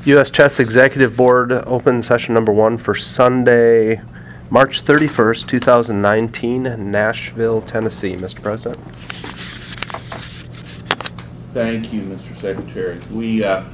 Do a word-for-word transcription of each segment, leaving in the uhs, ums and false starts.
U S Chess Executive Board open session number one for Sunday, March thirty-first, two thousand nineteen, Nashville, Tennessee. Mister President. Thank you, Mister Secretary. We, uh,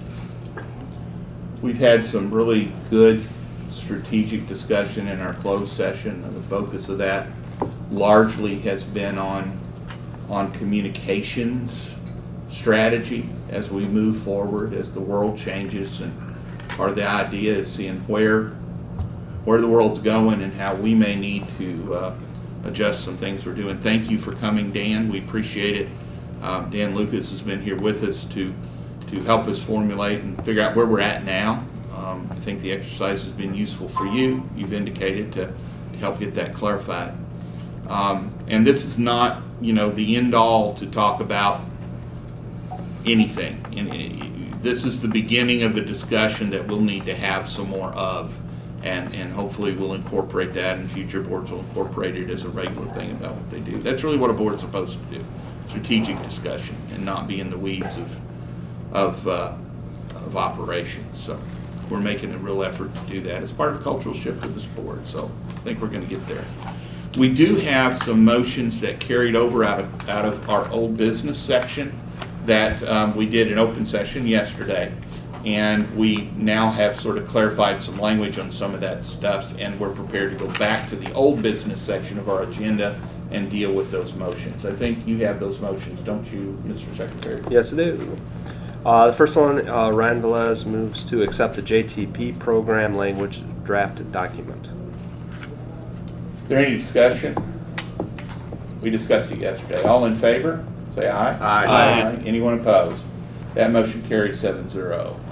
we've had some really good strategic discussion in our closed session, and the focus of that largely has been on, on communications strategy as we move forward, as the world changes, and part of the idea is seeing where where the world's going and how we may need to uh, adjust some things we're doing. Thank you for coming, Dan. We appreciate it. Uh, Dan Lucas has been here with us to to help us formulate and figure out where we're at now. Um, I think the exercise has been useful for you. You've indicated to, to help get that clarified. Um, and this is not, you know, the end all to talk about anything. And this is the beginning of a discussion that we'll need to have some more of, and, and hopefully we'll incorporate that, and future boards will incorporate it as a regular thing about what they do. That's really what a board's supposed to do, strategic discussion, and not be in the weeds of, of, uh, of operations. So we're making a real effort to do that as part of the cultural shift of this board, so I think we're going to get there. We do have some motions that carried over out of, out of our old business section that um, we did an open session yesterday, and we now have sort of clarified some language on some of that stuff, and we're prepared to go back to the old business section of our agenda and deal with those motions. I think you have those motions, don't you, Mister Secretary? Yes, I do. Uh, the first one, uh, Ryan Velez moves to accept the J T P program language draft document. Is there any discussion? We discussed it yesterday. All in favor? Say aye. Aye. Aye. Anyone opposed? That motion carries seven zero.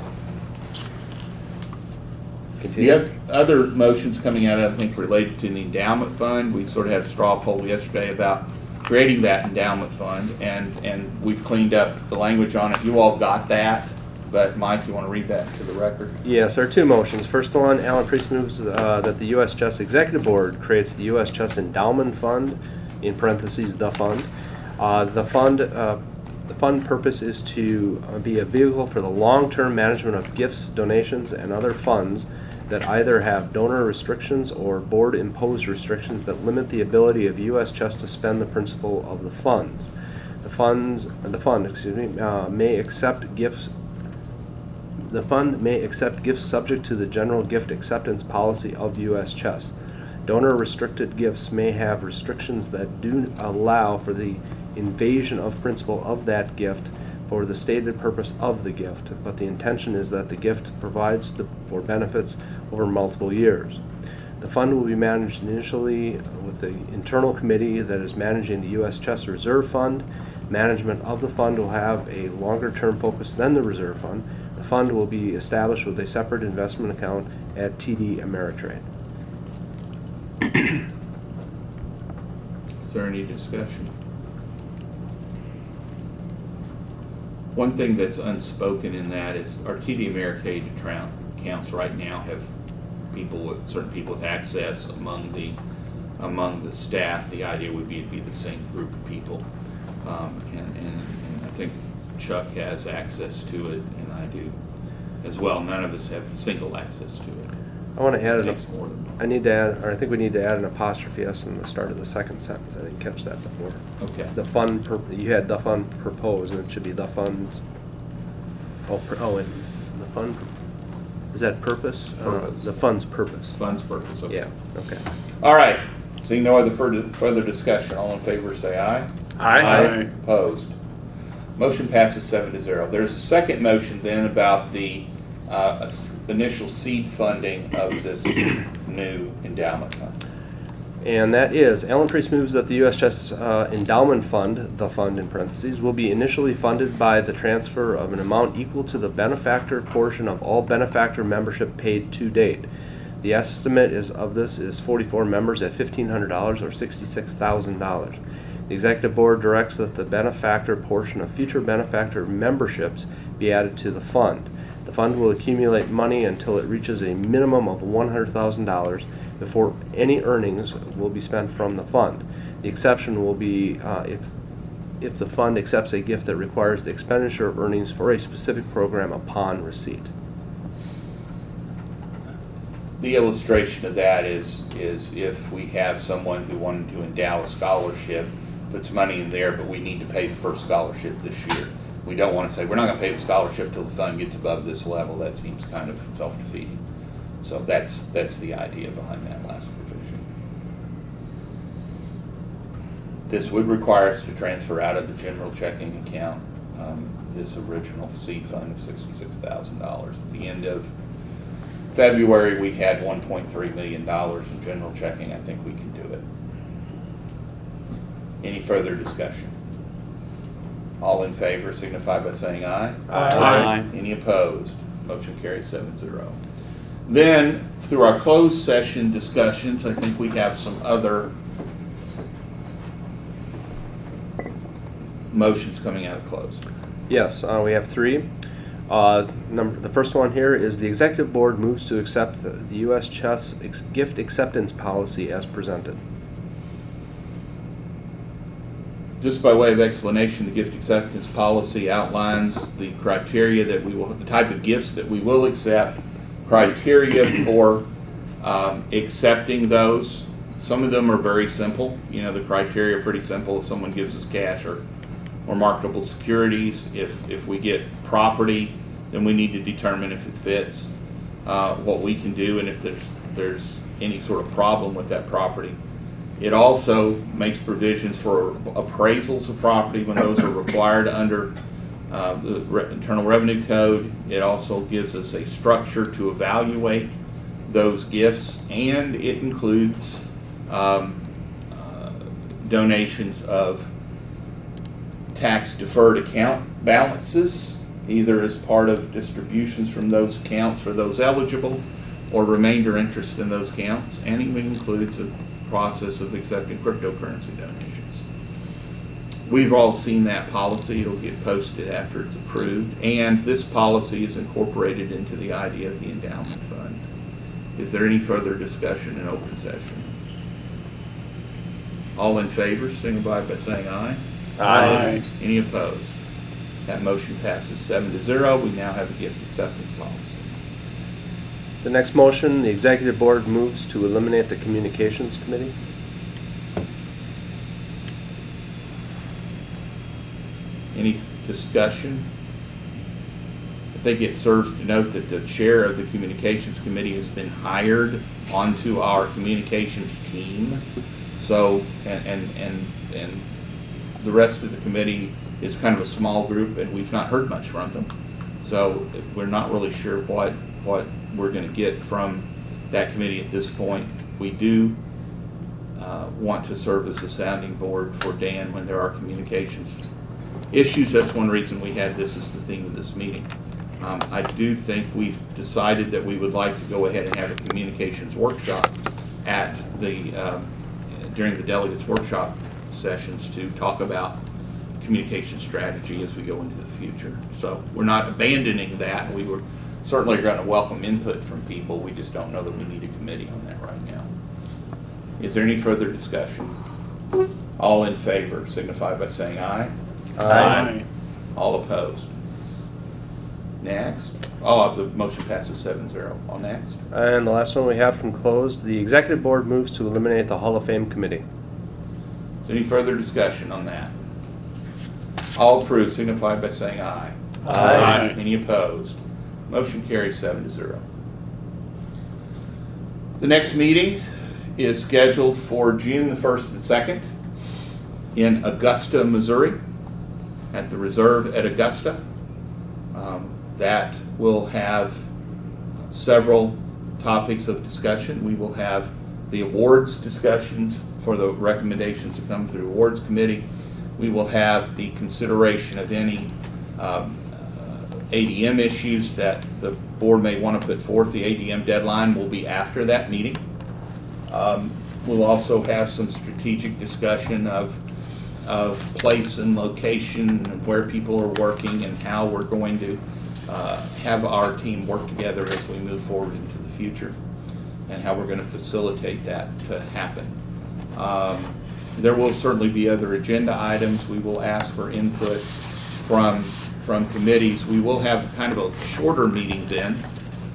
The oth- other motions coming out, I think, related to the endowment fund. We sort of had a straw poll yesterday about creating that endowment fund, and, and we've cleaned up the language on it. You all got that, but Mike, you want to read that to the record? Yes, there are two motions. First one, Alan Priest moves uh, that the U S Chess Executive Board creates the U S Chess Endowment Fund, in parentheses, the fund. Uh, the fund uh, the fund purpose is to uh, be a vehicle for the long-term management of gifts, donations, and other funds that either have donor restrictions or board-imposed restrictions that limit the ability of U S Chess to spend the principal of the funds. The funds, the fund, excuse me, uh, may accept gifts. The fund may accept gifts subject to the general gift acceptance policy of U S Chess. Donor-restricted gifts may have restrictions that do allow for the invasion of principal of that gift for the stated purpose of the gift, but the intention is that the gift provides the, for benefits over multiple years. The fund will be managed initially with the internal committee that is managing the U S Chess Reserve Fund. Management of the fund will have a longer-term focus than the reserve fund. The fund will be established with a separate investment account at T D Ameritrade. Is there any discussion? One thing that's unspoken in that is our T D Ameritrade accounts right now have people with certain people with access among the among the staff. The idea would be it'd be the same group of people, um, and, and, and I think Chuck has access to it, and I do as well. None of us have single access to it. I want to add It an, takes more than I need to add, or I think we need to add an apostrophe S in the start of the second sentence. I didn't catch that before. okay. The fund, pur- you had the fund proposed, and it should be the funds. Oh, per, oh, and the fund, is that purpose? Purpose. Uh, the fund's purpose. Funds purpose. Okay. Yeah, okay. All right. Seeing no other further, further discussion, all in favor say aye. Aye. Opposed. Motion passes seven to zero. There's a second motion then about the uh, s- initial seed funding of this new endowment fund. And that is, Alan Priest moves that the U S Chess uh, Endowment Fund, the fund in parentheses, will be initially funded by the transfer of an amount equal to the benefactor portion of all benefactor membership paid to date. The estimate is of this is forty-four members at fifteen hundred dollars or sixty-six thousand dollars. The Executive Board directs that the benefactor portion of future benefactor memberships be added to the fund. The fund will accumulate money until it reaches a minimum of one hundred thousand dollars before any earnings will be spent from the fund. The exception will be uh, if if the fund accepts a gift that requires the expenditure of earnings for a specific program upon receipt. the illustration of that is, is if we have someone who wanted to endow a scholarship, puts money in there, but we need to pay the first scholarship this year. We don't want to say, we're not going to pay the scholarship till the fund gets above this level. That seems kind of self-defeating. So that's, that's the idea behind that last provision. This would require us to transfer out of the general checking account um, this original seed fund of sixty-six thousand dollars. At the end of February, we had one point three million dollars in general checking. I think we can do it. Any further discussion? All in favor signify by saying aye. Aye. Any opposed? Motion carries seven zero. Then, through our closed session discussions, I think we have some other motions coming out of closed. Yes, uh, we have three. Uh, number, the first one here is the executive board moves to accept the, the U S Chess ex gift acceptance policy as presented. Just by way of explanation, the gift acceptance policy outlines the criteria that we will, the type of gifts that we will accept, criteria for um, accepting those. Some of them are very simple. You know, the criteria are pretty simple. If someone gives us cash or, or marketable securities, if, if we get property, then we need to determine if it fits uh, what we can do and if there's, there's any sort of problem with that property. It also makes provisions for appraisals of property when those are required under uh, the Re- Internal Revenue Code. It also gives us a structure to evaluate those gifts, and it includes um, uh, donations of tax deferred account balances, either as part of distributions from those accounts for those eligible or remainder interest in those accounts, and even includes a process of accepting cryptocurrency donations. We've all seen that policy. It'll get posted after it's approved, and this policy is incorporated into the idea of the endowment fund. Is there any further discussion in open session? All in favor signify by saying aye. Aye. Any opposed? That motion passes seven to zero. We now have a gift acceptance policy. The next motion, the executive board moves to eliminate the communications committee. Any discussion? I think it serves to note that the chair of the communications committee has been hired onto our communications team. So, and, and, and, and the rest of the committee is kind of a small group, and we've not heard much from them. So we're not really sure what, what we're going to get from that committee at this point. We do uh, want to serve as a sounding board for Dan when there are communications issues. That's one reason we had this as the theme of this meeting. Um, I do think we've decided that we would like to go ahead and have a communications workshop at the um, during the delegates workshop sessions to talk about communication strategy as we go into the future. So we're not abandoning that. We were certainly going to welcome input from people. We just don't know that we need a committee on that right now. Is there any further discussion? All in favor signify by saying aye. Aye. All opposed? Next. Oh, the motion passes seven zero. All next. And the last one we have from closed, the executive board moves to eliminate the Hall of Fame committee. Is there any further discussion on that? All approved signify by saying aye. Aye. Any opposed? Motion carries seven to zero. The next meeting is scheduled for June the first and second in Augusta, Missouri, at the Reserve at Augusta. Um, that will have several topics of discussion. We will have the awards discussions for the recommendations that come through awards committee. We will have the consideration of any um, uh, A D M issues that the board may want to put forth. The A D M deadline will be after that meeting. Um, we'll also have some strategic discussion of, of place and location and where people are working and how we're going to uh, have our team work together as we move forward into the future and how we're going to facilitate that to happen. Um, There will certainly be other agenda items. We will ask for input from, from committees. We will have kind of a shorter meeting then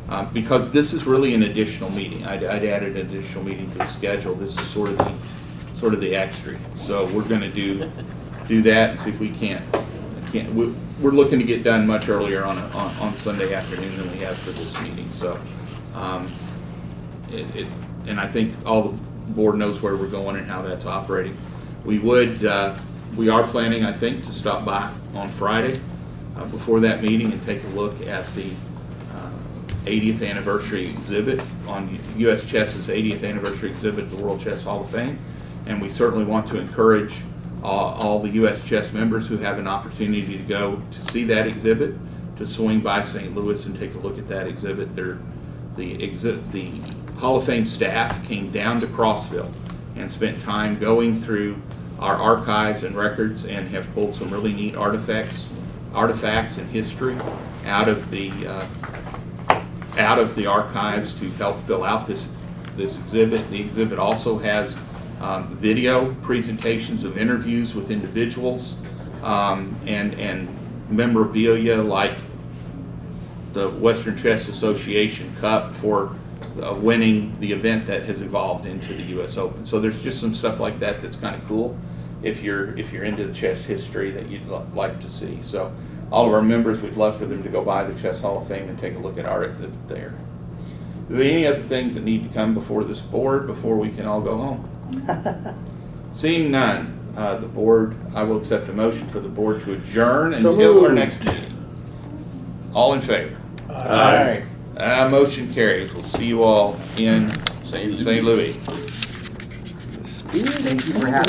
uh, because this is really an additional meeting. I'd, I'd added an additional meeting to the schedule. This is sort of the, sort of the extra. So we're gonna do, do that and see if we can't, can't, we- we're looking to get done much earlier on, a- on, on Sunday afternoon than we have for this meeting, so. um, It, it, and I think all the board knows where we're going and how that's operating. We would, uh, we are planning, I think, to stop by on Friday uh, before that meeting and take a look at the uh, eightieth anniversary exhibit on U S Chess's eightieth anniversary exhibit, the World Chess Hall of Fame. And we certainly want to encourage all, all the U S Chess members who have an opportunity to go to see that exhibit to swing by Saint Louis and take a look at that exhibit. They're, the exhibit, the Hall of Fame staff came down to Crossville and spent time going through our archives and records and have pulled some really neat artifacts, artifacts and history out of the uh, out of the archives to help fill out this this exhibit. The exhibit also has um, video presentations of interviews with individuals um, and and memorabilia like the Western Chess Association Cup for uh, winning the event that has evolved into the U S Open. So there's just some stuff like that that's kind of cool if you're if you're into the chess history that you'd li- like to see. So all of our members, we'd love for them to go by the Chess Hall of Fame and take a look at our exhibit there. Are there any other things that need to come before this board before we can all go home? Seeing none, uh, the board, I will accept a motion for the board to adjourn So until our moved. next meeting. All in favor? Aye. Uh, motion carries. We'll see you all in Saint Saint Louis. Thank you for having